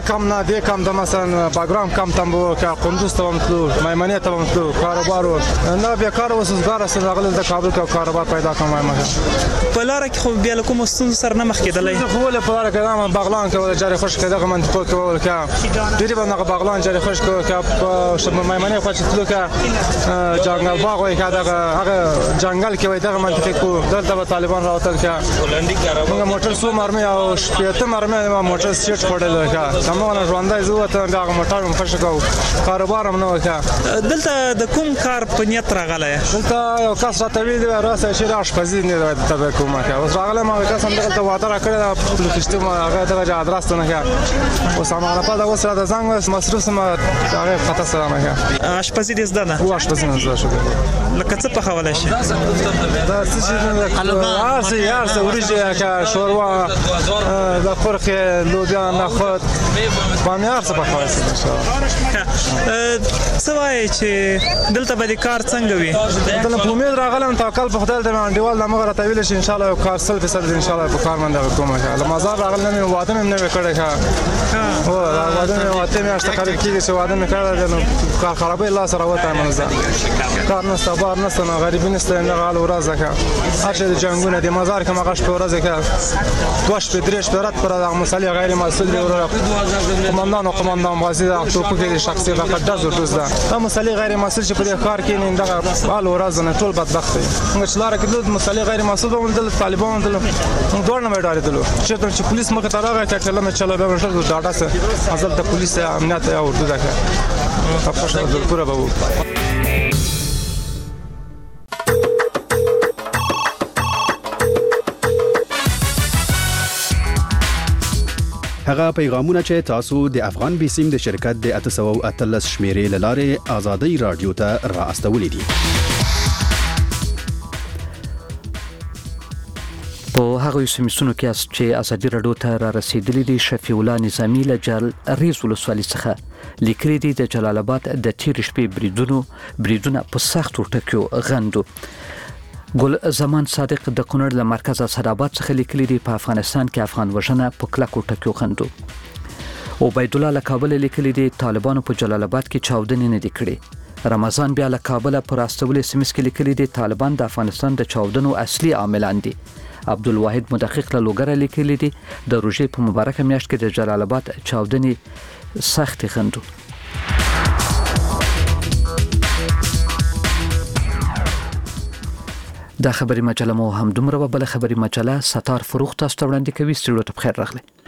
کم نه دی کم د مثلا باګرام کم تم وو که قندوز ته ومتلو میمنې ته ومتلو کاروبار و نه بیکار وسوسګار سره راغلی د کابل کې کاروبار پیدا کوم په لاره کې خو بیا له کومو ستونزو سره نه مخ کېدلی خو ولې په لاره کې دا بغلان کې ول جاري خوش کې دغه منطقو کې ول که ډېرې به دغه بغلان جاري خوش کې که په میمنې خوا چې تلو که جنګل باغ وایي که دغه هغه جنګل کې وایي دغه منطقې کو دلته به طالبان راوتل که موږ موټر څو مرمۍ او شپېته مرمۍ موټر سیټ خوړلی که هماغه ژوندی زه ووتم بیا هغه موټر مې خوښ کو کاروبار هم نه و که دلته د کوم کار په نیت راغلی دلته یو کس راته ویلي وی راسه چې اشپزي نه دلته به کومه که اوس راغلم هغه کس هم دلته واده راکړی ده لوکیشتي هغه دغه ادرس ته نه که اوس هماغه پته اوس راته زنګ ویست مصروف سم هغه پته سره نه که اشپزي دې زده ده او اشپزي نه زده شو لکه څه پخولی شي دا څه شي هر څه وریجې که شوروا د خورخې لوبیا نخود بامیه هر څه پخولی شي څه وایې چې دلته به دې کار څنګه وي دلته په امید راغلم توکل په خدای ته انډیوال د مغه راته ویل شي ان شاء الله یو کار 100% ان شاء الله په کار باندې کوم که مزار راغلم واده مې نه وکړی که هو واده مې واده مې اشته قریب کېږي چې واده مې کړی نو کار خرابې الله سره وته منځه کار نشته بار نشته نو غریبي نشته نه غال ورځ که هر شي د جنګونه د مزار کې مغه شپه ورځ که دوه شپې درې شپې رات پر دغه مسلې غیر مسؤل دی قومندان غازي د توپو کې شخصي فقط دزو دوز ده دا مسلې غیر مسؤل چې په دې کار کې نه دغه حال ورځ نه ټول بدبخت دي موږ چې لاره کې د مسلې غیر مسؤل به د طالبانو د موږ دوه نه ډارېدلو چې پولیس مخه ته راغی چې کلمه چلا به ورته ډاډه سه ازل ته پولیس امنیت یا اردو ده که په شان د پوره به هغه پیغامونه چې تاسو د افغان بیسیم د شرکت د 813 شمیرې لاره آزادۍ رادیو ته را استولې دي په هغه سیمسونو کې چې ازادي رادیو ته را رسیدلې دي شفیع الله نظامی لجل ریس ولسوالۍ څخه لیکلي دي د جلال آباد د تیر شپې بریدونه په سختو ټکیو غندو ګل زمان صادق د کونړ له مرکز اسداباد څخه لیکلي دي په افغانستان کې افغان وژنه په کلکو ټکیو غندو او عبید الله له کابل لیکلي دي طالبانو په جلال آباد کې چاودنې نه دي کړې رمضان بیا له کابل پر استول سیمس کې لیکلي دي طالبان د افغانستان د چاودنو اصلي عاملان دي عبدالواحد مدقق له لوګره لیکلي دي د روژې په مبارکه میاشت کې د جلال آباد چاودنې سخت غندو دا خبري مجله مو هم دومره بل خبري مجله ستار فروخ تاسو ته وړاندې کوي ستړو ته بخیر راغلی